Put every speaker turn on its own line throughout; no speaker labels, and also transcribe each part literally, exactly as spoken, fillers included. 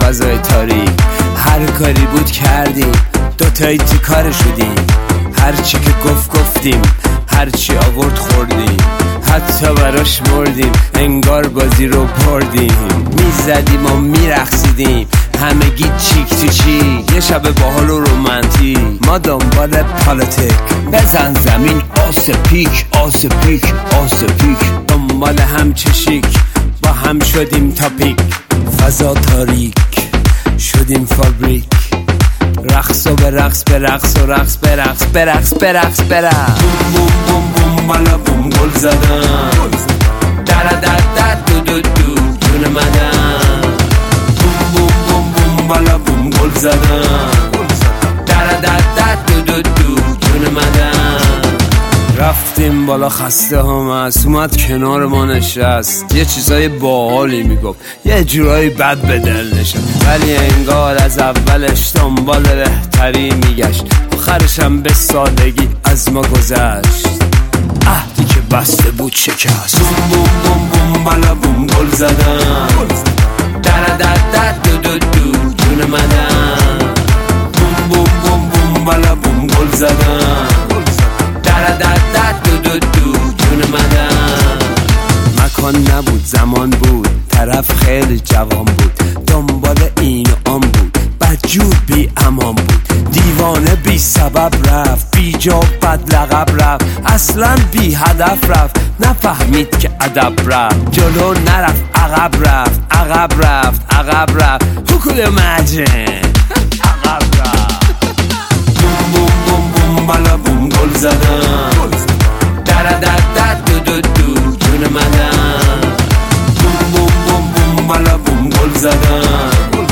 فضای تاریک. هر کاری بود کردیم، دوتایی تو کار شدیم. هر چی که گفت گفتیم، هر چی آورد خوردیم. حتی براش مردیم، انگار بازی رو بردیم. میزدیم و میرقصیدیم، همگی چیک تو چیک. یه شب باحال و رومانتیک، ما دنبال پالیتیک. بزن زمین آس پیک، آس پیک، آس پیک. دنبال هم چشیک، با هم شدیم تاپیک. فضا تاریک، شدیم فابریک. رقص و برقص، برقص و رقص، برقص برقص برقص برقص. بوم بوم بوم بوم بالا بوم گل زدم. در در در دو دو دو جون مدم. بوم بوم بوم بوم بالا بوم گل زدم. در در در دو دو دو جون مدم. رفتیم بالا خسته هم هست، اومد کنار ما نشست. یه چیزای باحالی میگفت، یه جورایی بد به دل نشست. ولی انگار از اولش دنبال بهتری میگشت. آخرشم به سادگی از ما گذشت. عهدی که بسته بود شکست. بوم بوم بوم بوم بالا بوم گل زدم. در در در دو دو دو جون مدم. بوم بوم بوم بوم بالا بوم گل زدم. در در در دو دو دو جون مدم. مکان نبود زمان بود، طرف خیلی جوان بود. دنبال این و آن بود، بدجور بی امان بود. دیوانه بی سبب رفت، بی جا بد لقب رفت. اصلا بی هدف رفت، نفهمید که ادب رفت. جلو نرفت عقب رفت، عقب رفت عقب رفت. Who could imagine؟ عقب رفت. بوم بوم بوم بوم بالا بوم گل زدم. در در در دو دو دو جون مدم. بوم بوم بوم بوم بالا بوم گل زدم.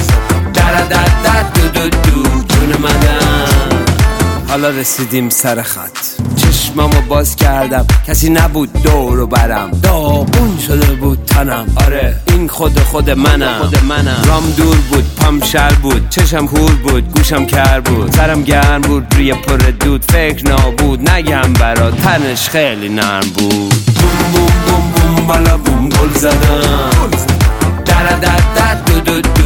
در در در دو دو دو جون مدم. حالا رسیدیم سر خط، چشممو باز کردم، کسی نبود دور و برم. داغون شده بود تنم، آره این خود خود منم. خود منم. رام دور بود، پام شل بود، چشم کور بود، گوشم کر بود. سرم گرم بود، روی پر دود، فکر نابود نگم برا، تنش خیلی نرم بود. بوم بوم بوم بوم بالا بوم گل زدم. در در در دو دو دو